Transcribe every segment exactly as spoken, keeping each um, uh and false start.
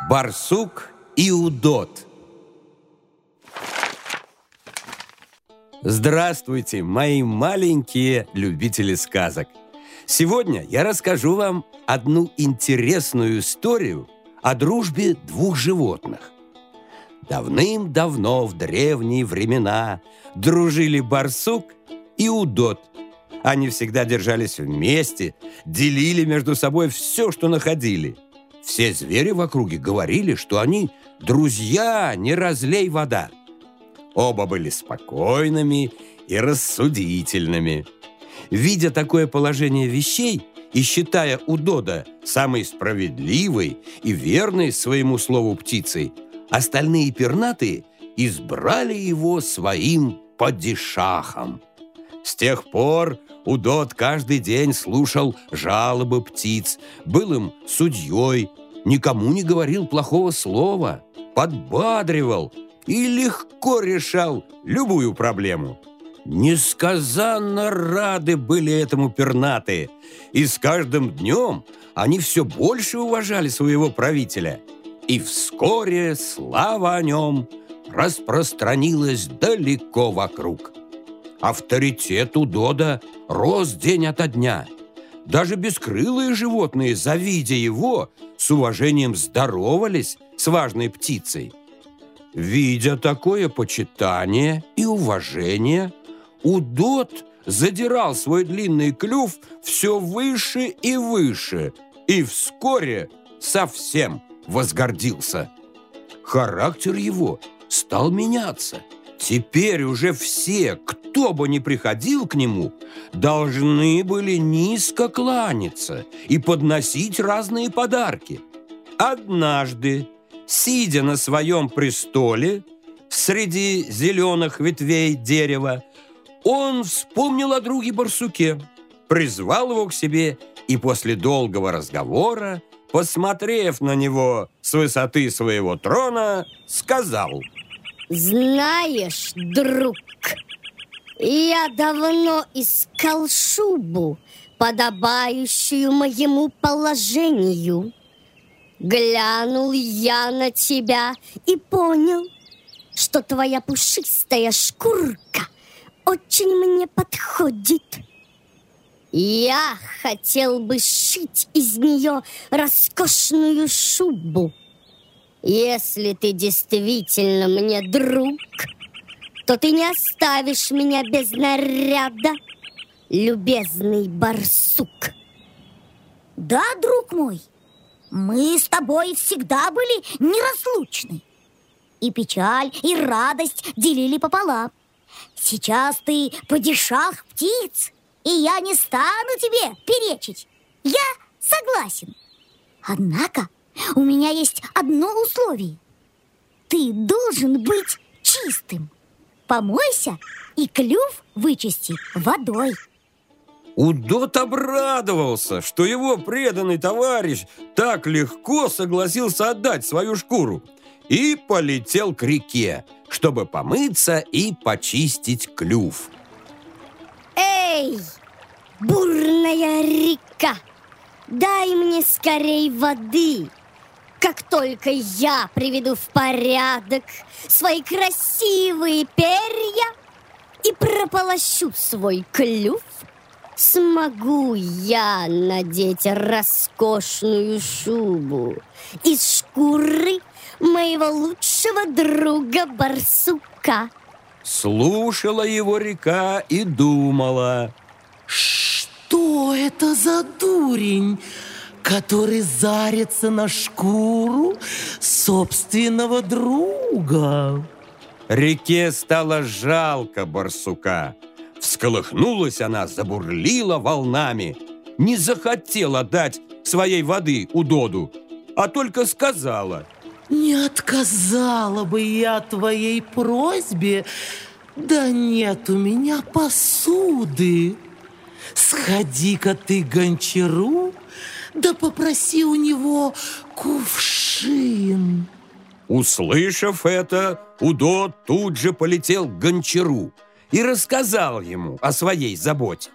Барсук и Удод. Здравствуйте, мои маленькие любители сказок. Сегодня я расскажу вам одну интересную историю о дружбе двух животных. Давным-давно, в древние времена, дружили барсук и удод. Они всегда держались вместе, делили между собой все, что находили. Все звери в округе говорили, что они друзья, не разлей вода. Оба были спокойными и рассудительными. Видя такое положение вещей и считая удода самой справедливой и верной своему слову птицей, остальные пернатые избрали его своим падишахом. С тех пор удод каждый день слушал жалобы птиц, был им судьей, никому не говорил плохого слова, подбадривал и легко решал любую проблему. Несказанно рады были этому пернатые, и с каждым днем они все больше уважали своего правителя. И вскоре слава о нем распространилась далеко вокруг. Авторитет удода рос день ото дня. Даже бескрылые животные, завидя его, с уважением здоровались с важной птицей. Видя такое почитание и уважение, удод задирал свой длинный клюв все выше и выше, и вскоре совсем возгордился. Характер его стал меняться. Теперь уже все, кто бы ни приходил к нему, должны были низко кланяться и подносить разные подарки. Однажды, сидя на своем престоле среди зеленых ветвей дерева, он вспомнил о друге барсуке, призвал его к себе и после долгого разговора, посмотрев на него с высоты своего трона, сказал: «Знаешь, друг, я давно искал шубу, подобающую моему положению. Глянул я на тебя и понял, что твоя пушистая шкурка очень мне подходит. Я хотел бы сшить из нее роскошную шубу. Если ты действительно мне друг, то ты не оставишь меня без наряда, любезный барсук». «Да, друг мой, мы с тобой всегда были неразлучны. И печаль, и радость делили пополам. Сейчас ты падишах птиц, и я не стану тебе перечить. Я согласен. Однако у меня есть одно условие. Ты должен быть чистым. Помойся и клюв вычисти водой». Удод обрадовался, что его преданный товарищ так легко согласился отдать свою шкуру, и полетел к реке, чтобы помыться и почистить клюв. «Эй, бурная река, дай мне скорей воды. Как только я приведу в порядок свои красивые перья и прополощу свой клюв, смогу я надеть роскошную шубу из шкуры моего лучшего друга барсука». Слушала его река и думала: что это за дурень, который зарится на шкуру собственного друга? Реке стало жалко барсука. Всколыхнулась она, забурлила волнами, не захотела дать своей воды удоду, а только сказала: «Не отказала бы я твоей просьбе, да нет у меня посуды. Сходи-ка ты к гончару, да попроси у него кувшин». Услышав это, удод тут же полетел к гончару и рассказал ему о своей заботе.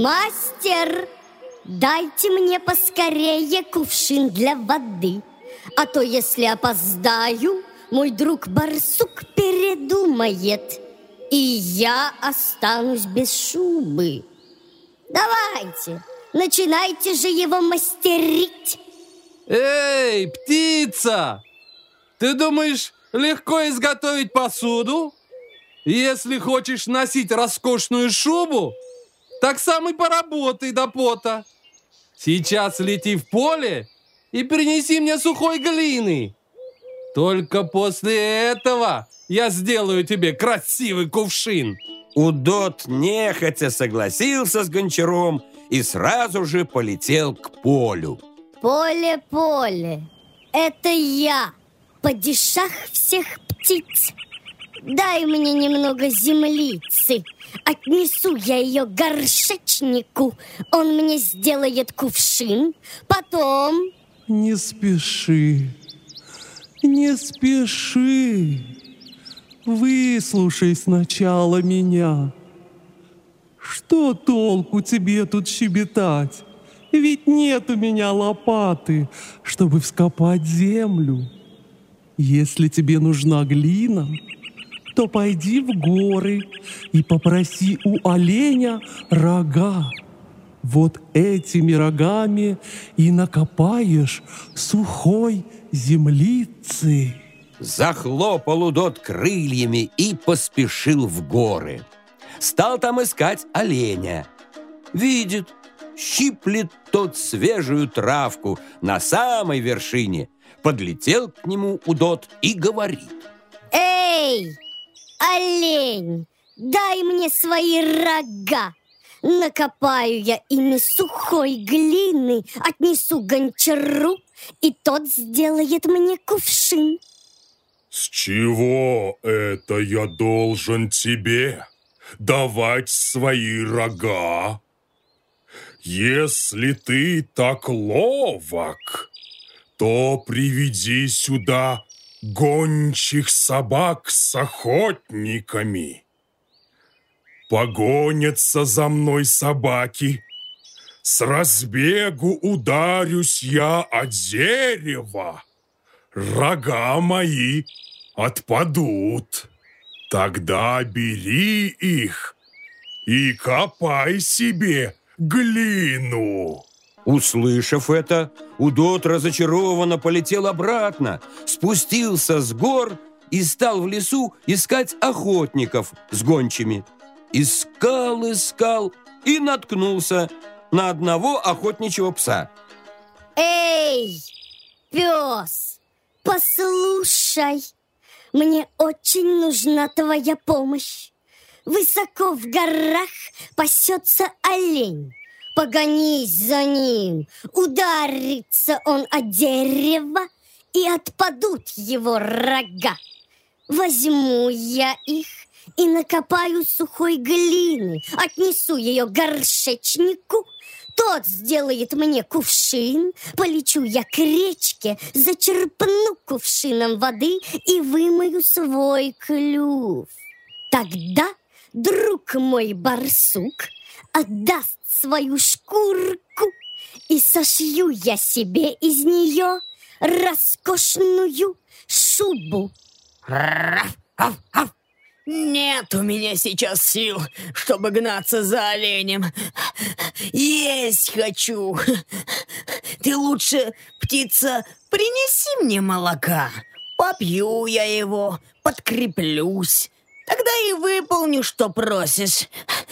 «Мастер, дайте мне поскорее кувшин для воды, А то, если опоздаю, мой друг барсук передумает, и я останусь без шубы. Давайте, начинайте же его мастерить. Эй, птица! Ты думаешь, легко изготовить посуду? Если хочешь носить роскошную шубу, так сам и поработай до пота. Сейчас лети в поле и принеси мне сухой глины. Только после этого я сделаю тебе красивый кувшин. Удот нехотя согласился с Гончаром и сразу же полетел к полю. Поле, поле, это я, падишах всех птиц. Дай мне немного землицы, отнесу я ее горшечнику, он мне сделает кувшин, потом... Не спеши, не спеши, выслушай сначала меня. Что толку тебе тут щебетать? Ведь нет у меня лопаты, чтобы вскопать землю. Если тебе нужна глина, то пойди в горы и попроси у оленя рога. Вот этими рогами и накопаешь сухой землицы. Захлопал Удот крыльями и поспешил в горы. Стал там искать оленя. Видит, щиплет тот свежую травку на самой вершине. Подлетел к нему Удот и говорит: Эй, олень, дай мне свои рога. Накопаю я ими сухой глины, отнесу Гончару, и тот сделает мне кувшин. С чего это я должен тебе давать свои рога? Если ты так ловок, то приведи сюда гончих собак с охотниками. Погонятся за мной собаки, с разбегу ударюсь я о дерево, рога мои отпадут. Тогда бери их и копай себе глину. Услышав это, Удот разочарованно полетел обратно, спустился с гор и стал в лесу искать охотников с гончими. Искал, искал и наткнулся на одного охотничьего пса. Эй, пес, послушай, мне очень нужна твоя помощь. Высоко в горах пасется олень. Погонись за ним, ударится он о дерево, и отпадут его рога. Возьму я их и накопаю сухой глины, отнесу ее горшечнику, тот сделает мне кувшин, полечу я к речке, зачерпну кувшином воды и вымою свой клюв. Тогда друг мой барсук отдаст свою шкурку, и сошью я себе из нее роскошную шубу. Нет у меня сейчас сил, чтобы гнаться за оленем. Есть хочу. Ты лучше, птица, принеси мне молока. Попью я его, подкреплюсь. Тогда и выполню, что просишь.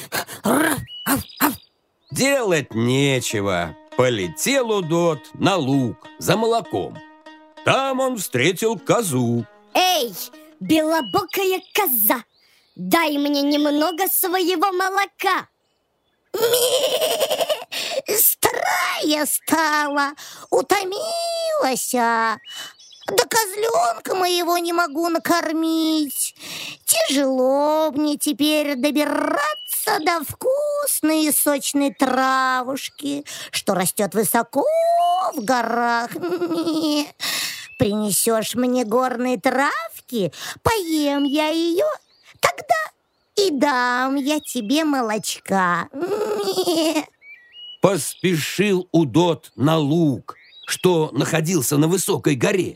Делать нечего. Полетел Удот на луг за молоком. Там он встретил козу. Эй, белобокая коза, дай мне немного своего молока. Старая стала, утомилась, а. Да козленка моего не могу накормить. Тяжело мне теперь добираться до вкусной и сочной травушки, что растет высоко в горах. Принесешь мне горные травки, поем я ее, тогда и дам я тебе молочка. Поспешил Удот на луг. что находился на высокой горе.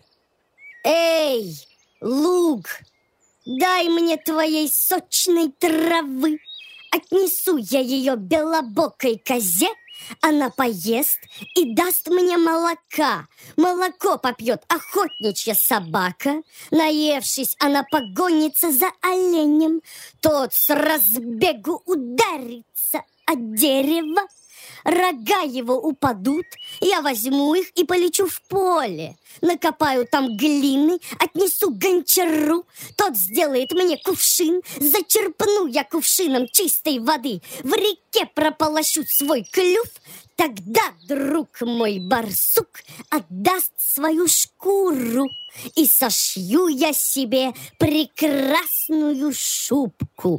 Эй, луг, дай мне твоей сочной травы. Отнесу я ее белобокой козе, она поест и даст мне молока. Молоко попьет охотничья собака. Наевшись, она погонится за оленем. Тот с разбегу ударится от дерева. Рога его упадут, я возьму их и полечу в поле. Накопаю там глины, отнесу гончару. Тот сделает мне кувшин. Зачерпну я кувшином чистой воды, в реке прополощу свой клюв. Тогда друг мой барсук отдаст свою шкуру, и сошью я себе прекрасную шубку.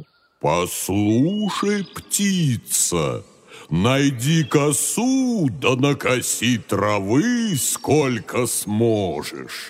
Послушай, птица, найди косу, да накоси травы, сколько сможешь.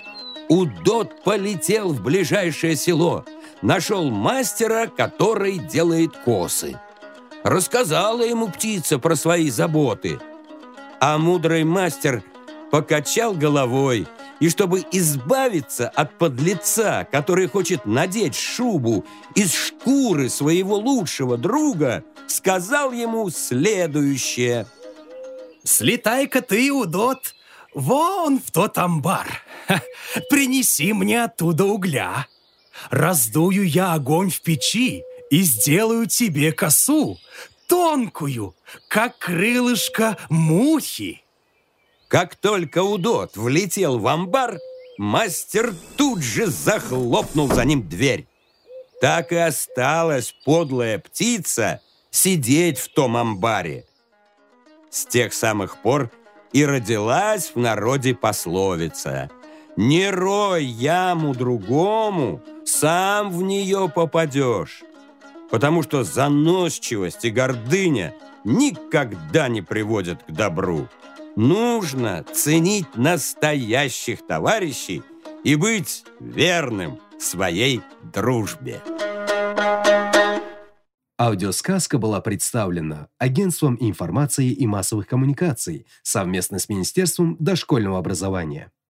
Удот полетел в ближайшее село, нашел мастера, который делает косы. Рассказала ему птица про свои заботы. А мудрый мастер покачал головой, и чтобы избавиться от подлеца, который хочет надеть шубу из шкуры своего лучшего друга, сказал ему следующее. «Слетай-ка ты, Удот, вон в тот амбар. Ха, принеси мне оттуда угля. Раздую я огонь в печи и сделаю тебе косу, тонкую, как крылышко мухи». Как только Удот влетел в амбар, мастер тут же захлопнул за ним дверь. Так и осталась подлая птица сидеть в том амбаре. С тех самых пор и родилась в народе пословица: «Не рой яму другому, сам в нее попадешь», потому что заносчивость и гордыня никогда не приводят к добру. Нужно ценить настоящих товарищей и быть верным своей дружбе. Аудиосказка была представлена Агентством информации и массовых коммуникаций совместно с Министерством дошкольного образования.